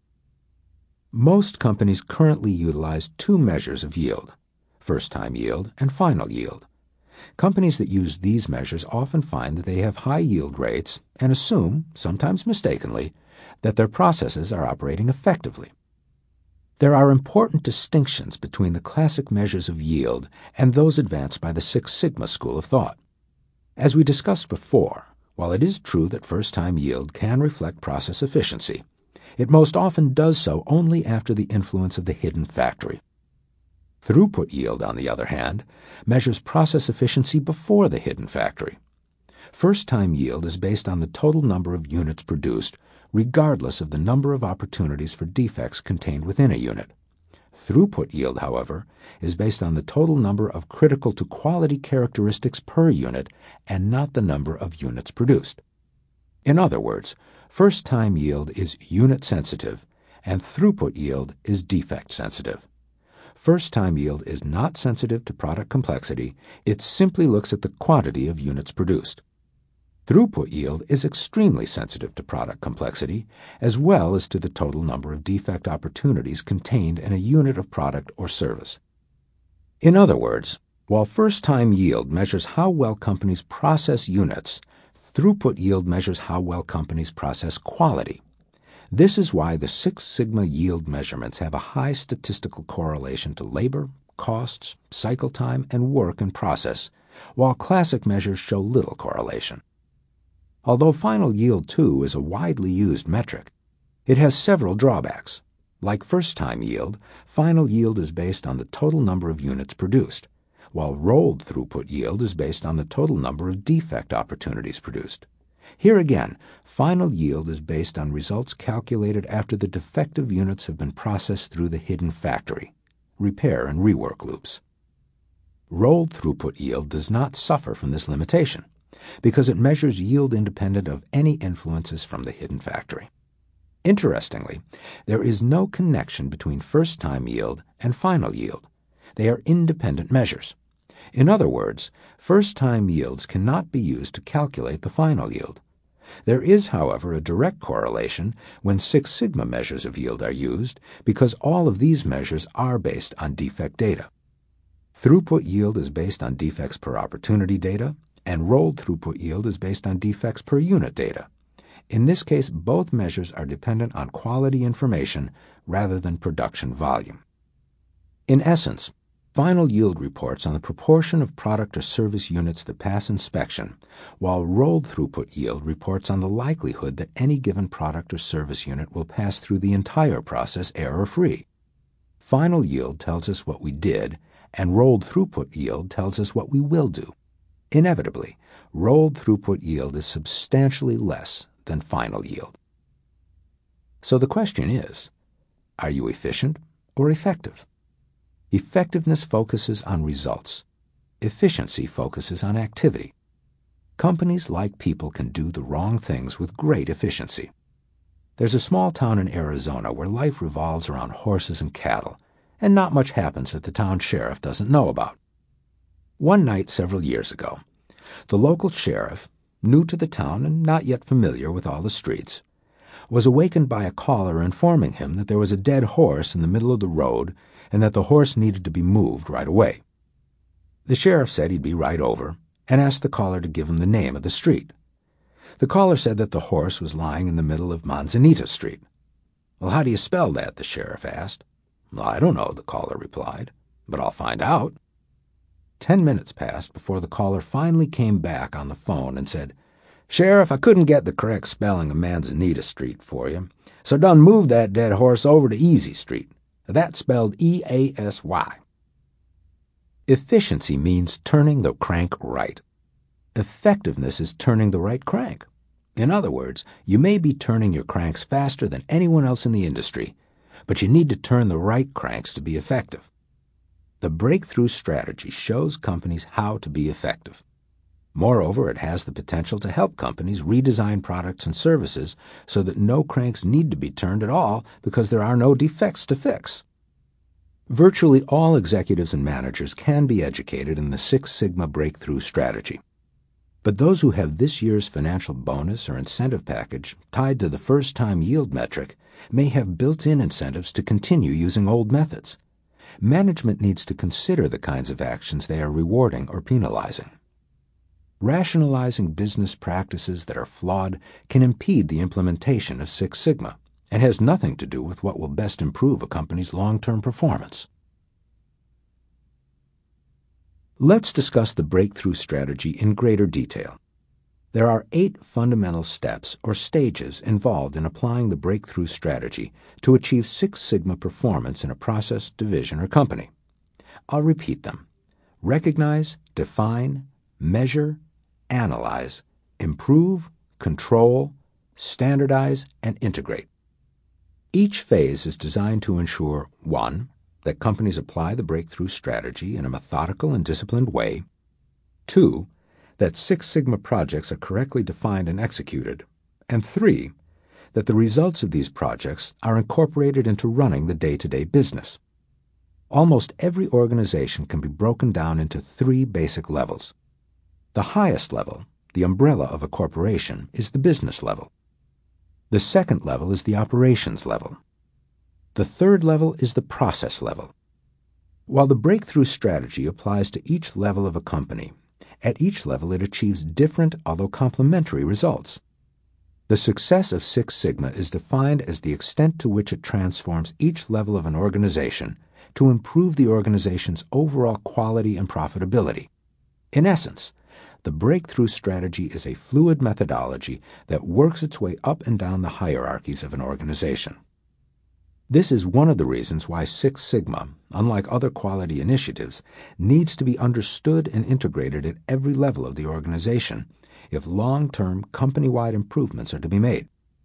Most companies currently utilize 2 measures of yield, first-time yield and final yield. Companies that use these measures often find that they have high yield rates and assume, sometimes mistakenly, that their processes are operating effectively. There are important distinctions between the classic measures of yield and those advanced by the Six Sigma school of thought. As we discussed before, while it is true that first-time yield can reflect process efficiency, it most often does so only after the influence of the hidden factory. Throughput yield, on the other hand, measures process efficiency before the hidden factory. First-time yield is based on the total number of units produced, regardless of the number of opportunities for defects contained within a unit. Throughput yield, however, is based on the total number of critical to quality characteristics per unit and not the number of units produced. In other words, first-time yield is unit-sensitive and throughput yield is defect-sensitive. First-time yield is not sensitive to product complexity, it simply looks at the quantity of units produced. Throughput yield is extremely sensitive to product complexity, as well as to the total number of defect opportunities contained in a unit of product or service. In other words, while first-time yield measures how well companies process units, throughput yield measures how well companies process quality. This is why the Six Sigma yield measurements have a high statistical correlation to labor, costs, cycle time, and work in process, while classic measures show little correlation. Although final yield, too, is a widely used metric, it has several drawbacks. Like first-time yield, final yield is based on the total number of units produced, while rolled throughput yield is based on the total number of defect opportunities produced. Here again, final yield is based on results calculated after the defective units have been processed through the hidden factory, repair and rework loops. Rolled throughput yield does not suffer from this limitation because it measures yield independent of any influences from the hidden factory. Interestingly, there is no connection between first-time yield and final yield. They are independent measures. In other words, first-time yields cannot be used to calculate the final yield. There is, however, a direct correlation when Six Sigma measures of yield are used because all of these measures are based on defect data. Throughput yield is based on defects per opportunity data, and rolled throughput yield is based on defects per unit data. In this case, both measures are dependent on quality information rather than production volume. In essence, final yield reports on the proportion of product or service units that pass inspection, while rolled throughput yield reports on the likelihood that any given product or service unit will pass through the entire process error-free. Final yield tells us what we did, and rolled throughput yield tells us what we will do. Inevitably, rolled throughput yield is substantially less than final yield. So the question is, are you efficient or effective? Effectiveness focuses on results. Efficiency focuses on activity. Companies, like people, can do the wrong things with great efficiency. There's a small town in Arizona where life revolves around horses and cattle, and not much happens that the town sheriff doesn't know about. One night several years ago, the local sheriff, new to the town and not yet familiar with all the streets, was awakened by a caller informing him that there was a dead horse in the middle of the road and that the horse needed to be moved right away. The sheriff said he'd be right over and asked the caller to give him the name of the street. The caller said that the horse was lying in the middle of Manzanita Street. "Well, how do you spell that?" the sheriff asked. "Well, I don't know," the caller replied, "but I'll find out." 10 minutes passed before the caller finally came back on the phone and said, "Sheriff, I couldn't get the correct spelling of Manzanita Street for you, so done move that dead horse over to Easy Street. That's spelled E-A-S-Y. Efficiency means turning the crank right. Effectiveness is turning the right crank. In other words, you may be turning your cranks faster than anyone else in the industry, but you need to turn the right cranks to be effective. The breakthrough strategy shows companies how to be effective. Moreover, it has the potential to help companies redesign products and services so that no cranks need to be turned at all because there are no defects to fix. Virtually all executives and managers can be educated in the Six Sigma breakthrough strategy. But those who have this year's financial bonus or incentive package tied to the first-time yield metric may have built-in incentives to continue using old methods. Management needs to consider the kinds of actions they are rewarding or penalizing. Rationalizing business practices that are flawed can impede the implementation of Six Sigma and has nothing to do with what will best improve a company's long-term performance. Let's discuss the breakthrough strategy in greater detail. There are 8 fundamental steps or stages involved in applying the breakthrough strategy to achieve Six Sigma performance in a process, division, or company. I'll repeat them. Recognize, define, measure, analyze, improve, control, standardize, and integrate. Each phase is designed to ensure 1. That companies apply the breakthrough strategy in a methodical and disciplined way, 2. That Six Sigma projects are correctly defined and executed, and 3. That the results of these projects are incorporated into running the day-to-day business. Almost every organization can be broken down into 3 basic levels. The highest level, the umbrella of a corporation, is the business level. The second level is the operations level. The third level is the process level. While the breakthrough strategy applies to each level of a company, at each level it achieves different, although complementary, results. The success of Six Sigma is defined as the extent to which it transforms each level of an organization to improve the organization's overall quality and profitability. In essence, the breakthrough strategy is a fluid methodology that works its way up and down the hierarchies of an organization. This is one of the reasons why Six Sigma, unlike other quality initiatives, needs to be understood and integrated at every level of the organization if long-term company-wide improvements are to be made.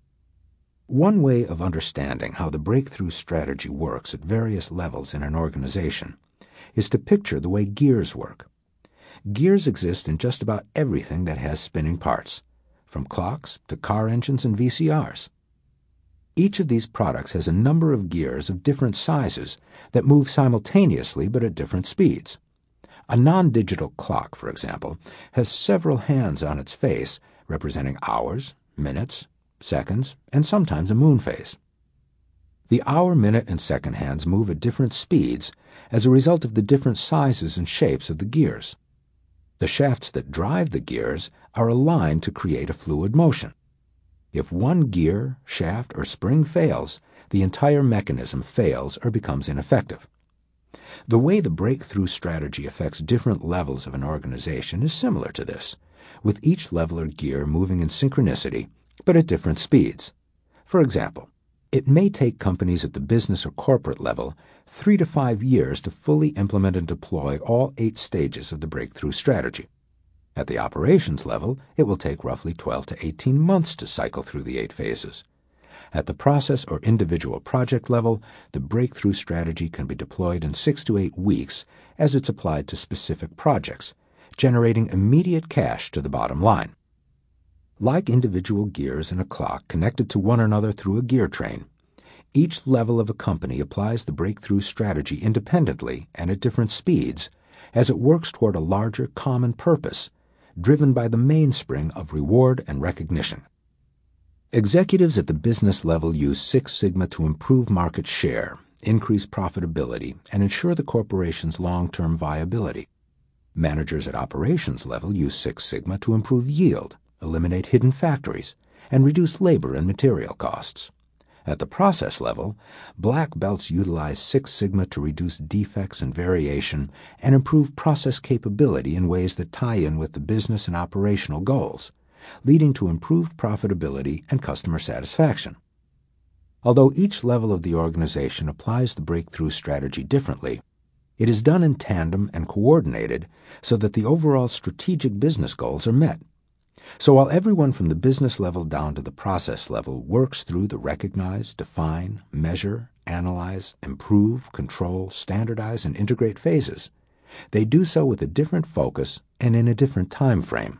One way of understanding how the breakthrough strategy works at various levels in an organization is to picture the way gears work. Gears exist in just about everything that has spinning parts, from clocks to car engines and VCRs. Each of these products has a number of gears of different sizes that move simultaneously but at different speeds. A non-digital clock, for example, has several hands on its face representing hours, minutes, seconds, and sometimes a moon phase. The hour, minute, and second hands move at different speeds as a result of the different sizes and shapes of the gears. The shafts that drive the gears are aligned to create a fluid motion. If one gear, shaft, or spring fails, the entire mechanism fails or becomes ineffective. The way the breakthrough strategy affects different levels of an organization is similar to this, with each level or gear moving in synchronicity, but at different speeds. For example, it may take companies at the business or corporate level 3 to 5 years to fully implement and deploy all 8 stages of the breakthrough strategy. At the operations level, it will take roughly 12 to 18 months to cycle through the 8 phases. At the process or individual project level, the breakthrough strategy can be deployed in 6 to 8 weeks as it's applied to specific projects, generating immediate cash to the bottom line. Like individual gears in a clock connected to one another through a gear train, each level of a company applies the breakthrough strategy independently and at different speeds as it works toward a larger common purpose, driven by the mainspring of reward and recognition. Executives at the business level use Six Sigma to improve market share, increase profitability, and ensure the corporation's long-term viability. Managers at operations level use Six Sigma to improve yield, eliminate hidden factories, and reduce labor and material costs. At the process level, black belts utilize Six Sigma to reduce defects and variation and improve process capability in ways that tie in with the business and operational goals, leading to improved profitability and customer satisfaction. Although each level of the organization applies the breakthrough strategy differently, it is done in tandem and coordinated so that the overall strategic business goals are met. So while everyone from the business level down to the process level works through the recognize, define, measure, analyze, improve, control, standardize, and integrate phases, they do so with a different focus and in a different time frame.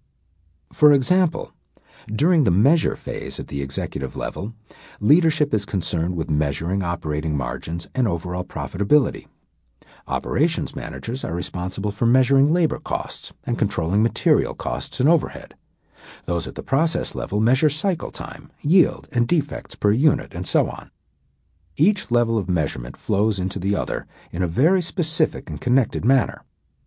For example, during the measure phase at the executive level, leadership is concerned with measuring operating margins and overall profitability. Operations managers are responsible for measuring labor costs and controlling material costs and overhead. Those at the process level measure cycle time, yield, and defects per unit, and so on. Each level of measurement flows into the other in a very specific and connected manner.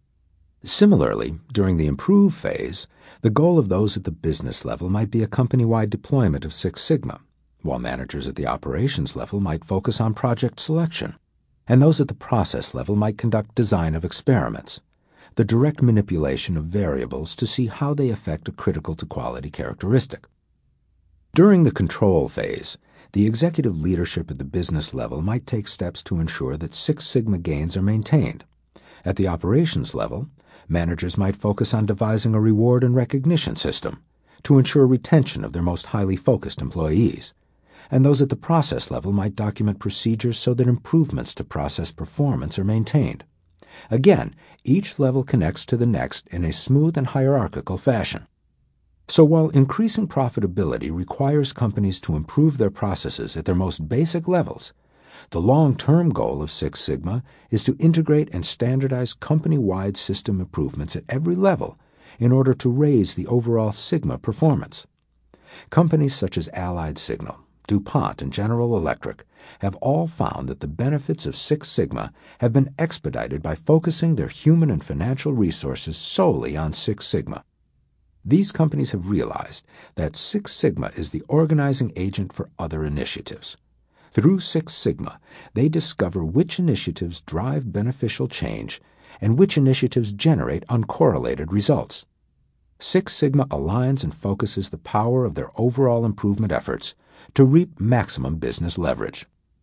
Similarly, during the improve phase, the goal of those at the business level might be a company-wide deployment of Six Sigma, while managers at the operations level might focus on project selection, and those at the process level might conduct design of experiments, the direct manipulation of variables to see how they affect a critical to quality characteristic. During the control phase, the executive leadership at the business level might take steps to ensure that Six Sigma gains are maintained. At the operations level, managers might focus on devising a reward and recognition system to ensure retention of their most highly focused employees, and those at the process level might document procedures so that improvements to process performance are maintained. Again, each level connects to the next in a smooth and hierarchical fashion. So while increasing profitability requires companies to improve their processes at their most basic levels, the long-term goal of Six Sigma is to integrate and standardize company-wide system improvements at every level in order to raise the overall Sigma performance. Companies such as Allied Signal, DuPont, and General Electric have all found that the benefits of Six Sigma have been expedited by focusing their human and financial resources solely on Six Sigma. These companies have realized that Six Sigma is the organizing agent for other initiatives. Through Six Sigma, they discover which initiatives drive beneficial change and which initiatives generate uncorrelated results. Six Sigma aligns and focuses the power of their overall improvement efforts to reap maximum business leverage.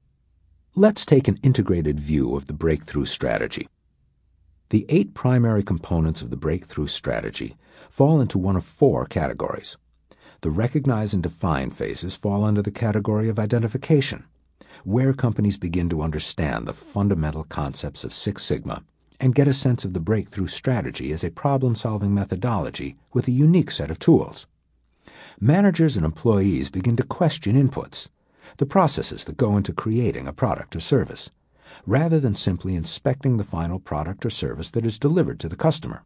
Let's take an integrated view of the breakthrough strategy. The 8 primary components of the breakthrough strategy fall into one of 4 categories. The recognize and define phases fall under the category of identification, where companies begin to understand the fundamental concepts of Six Sigma and get a sense of the breakthrough strategy as a problem-solving methodology with a unique set of tools. Managers and employees begin to question inputs, the processes that go into creating a product or service, rather than simply inspecting the final product or service that is delivered to the customer.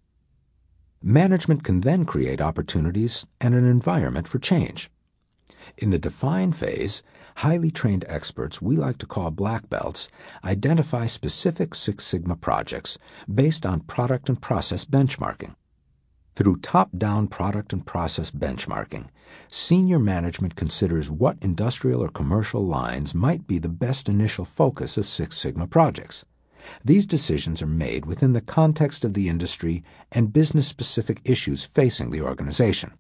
Management can then create opportunities and an environment for change. In the define phase, highly trained experts we like to call black belts identify specific Six Sigma projects based on product and process benchmarking. Through top-down product and process benchmarking, senior management considers what industrial or commercial lines might be the best initial focus of Six Sigma projects. These decisions are made within the context of the industry and business-specific issues facing the organization.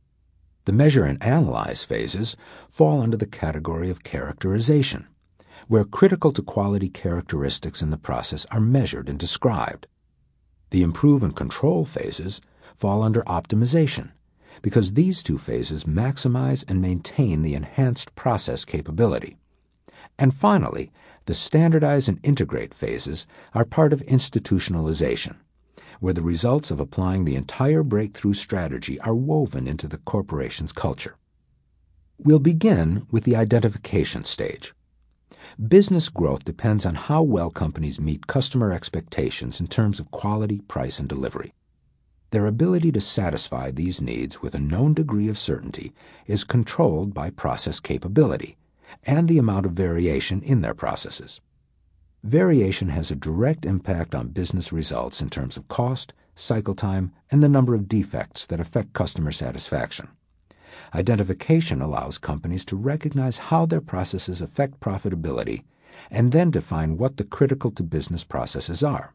The measure and analyze phases fall under the category of characterization, where critical to quality characteristics in the process are measured and described. The improve and control phases fall under optimization, because these 2 phases maximize and maintain the enhanced process capability. And finally, the standardize and integrate phases are part of institutionalization, where the results of applying the entire breakthrough strategy are woven into the corporation's culture. We'll begin with the identification stage. Business growth depends on how well companies meet customer expectations in terms of quality, price, and delivery. Their ability to satisfy these needs with a known degree of certainty is controlled by process capability and the amount of variation in their processes. Variation has a direct impact on business results in terms of cost, cycle time, and the number of defects that affect customer satisfaction. Identification allows companies to recognize how their processes affect profitability and then define what the critical to business processes are.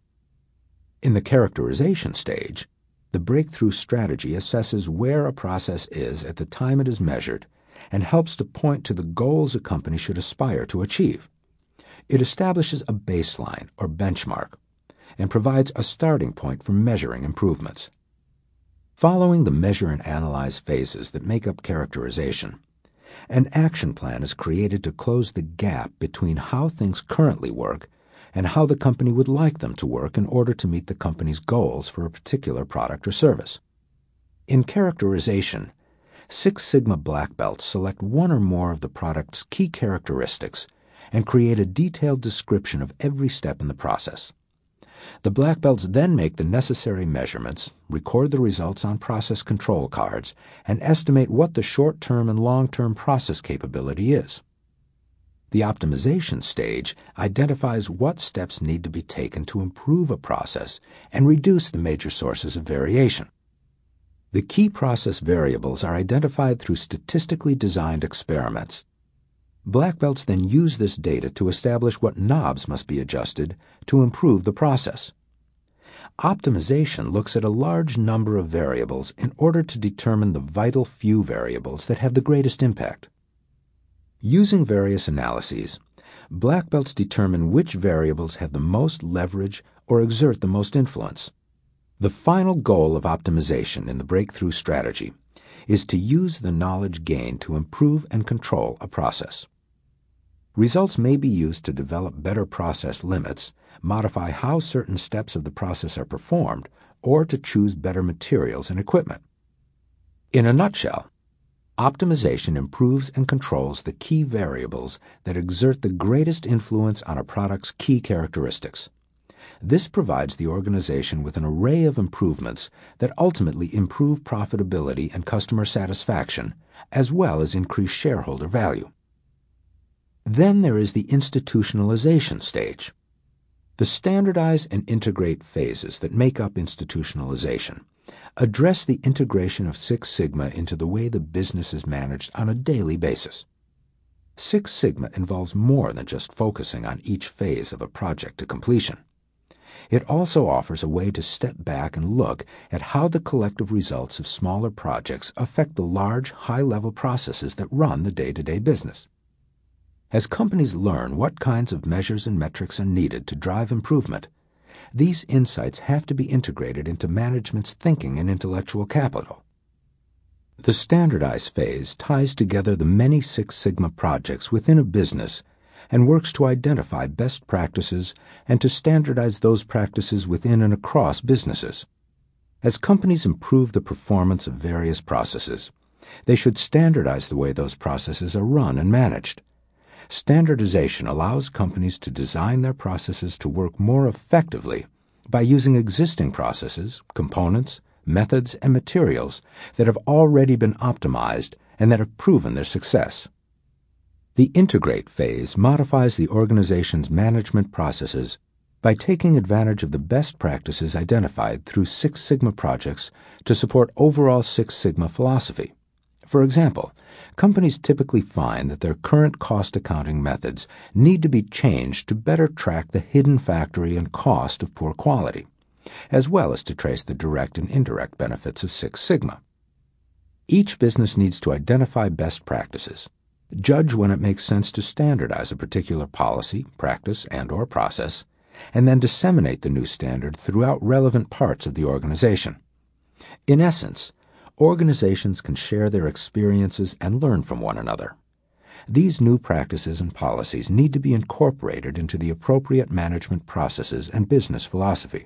In the characterization stage, the breakthrough strategy assesses where a process is at the time it is measured and helps to point to the goals a company should aspire to achieve. It establishes a baseline or benchmark and provides a starting point for measuring improvements. Following the measure and analyze phases that make up characterization, an action plan is created to close the gap between how things currently work and how the company would like them to work in order to meet the company's goals for a particular product or service. In characterization, Six Sigma black belts select one or more of the product's key characteristics and create a detailed description of every step in the process. The black belts then make the necessary measurements, record the results on process control cards, and estimate what the short-term and long-term process capability is. The optimization stage identifies what steps need to be taken to improve a process and reduce the major sources of variation. The key process variables are identified through statistically designed experiments. Black belts then use this data to establish what knobs must be adjusted to improve the process. Optimization looks at a large number of variables in order to determine the vital few variables that have the greatest impact. Using various analyses, black belts determine which variables have the most leverage or exert the most influence. The final goal of optimization in the breakthrough strategy is to use the knowledge gained to improve and control a process. Results may be used to develop better process limits, modify how certain steps of the process are performed, or to choose better materials and equipment. In a nutshell, optimization improves and controls the key variables that exert the greatest influence on a product's key characteristics. This provides the organization with an array of improvements that ultimately improve profitability and customer satisfaction, as well as increase shareholder value. Then there is the institutionalization stage. The standardize and integrate phases that make up institutionalization address the integration of Six Sigma into the way the business is managed on a daily basis. Six Sigma involves more than just focusing on each phase of a project to completion. It also offers a way to step back and look at how the collective results of smaller projects affect the large, high-level processes that run the day-to-day business. As companies learn what kinds of measures and metrics are needed to drive improvement, these insights have to be integrated into management's thinking and intellectual capital. The standardize phase ties together the many Six Sigma projects within a business and works to identify best practices and to standardize those practices within and across businesses. As companies improve the performance of various processes, they should standardize the way those processes are run and managed. Standardization allows companies to design their processes to work more effectively by using existing processes, components, methods, and materials that have already been optimized and that have proven their success. The integrate phase modifies the organization's management processes by taking advantage of the best practices identified through Six Sigma projects to support overall Six Sigma philosophy. For example, companies typically find that their current cost accounting methods need to be changed to better track the hidden factory and cost of poor quality, as well as to trace the direct and indirect benefits of Six Sigma. Each business needs to identify best practices, judge when it makes sense to standardize a particular policy, practice, and/or process, and then disseminate the new standard throughout relevant parts of the organization. In essence, organizations can share their experiences and learn from one another. These new practices and policies need to be incorporated into the appropriate management processes and business philosophy.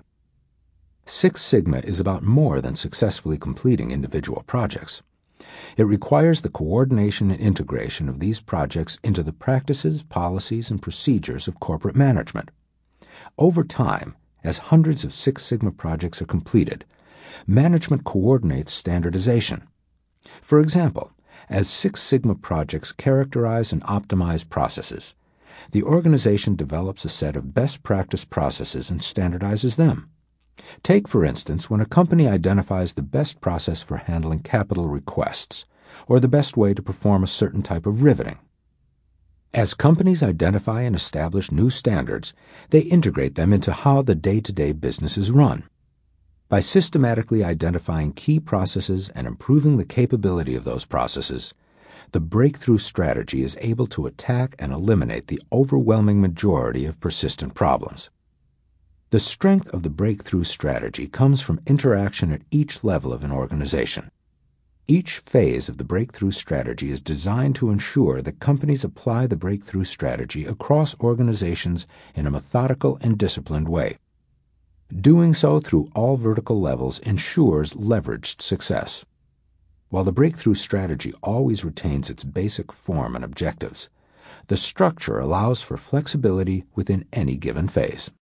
Six Sigma is about more than successfully completing individual projects. It requires the coordination and integration of these projects into the practices, policies, and procedures of corporate management. Over time, as hundreds of Six Sigma projects are completed, management coordinates standardization. For example, as Six Sigma projects characterize and optimize processes, the organization develops a set of best practice processes and standardizes them. Take, for instance, when a company identifies the best process for handling capital requests, or the best way to perform a certain type of riveting. As companies identify and establish new standards, they integrate them into how the day-to-day business is run. By systematically identifying key processes and improving the capability of those processes, the breakthrough strategy is able to attack and eliminate the overwhelming majority of persistent problems. The strength of the breakthrough strategy comes from interaction at each level of an organization. Each phase of the breakthrough strategy is designed to ensure that companies apply the breakthrough strategy across organizations in a methodical and disciplined way. Doing so through all vertical levels ensures leveraged success. While the breakthrough strategy always retains its basic form and objectives, the structure allows for flexibility within any given phase.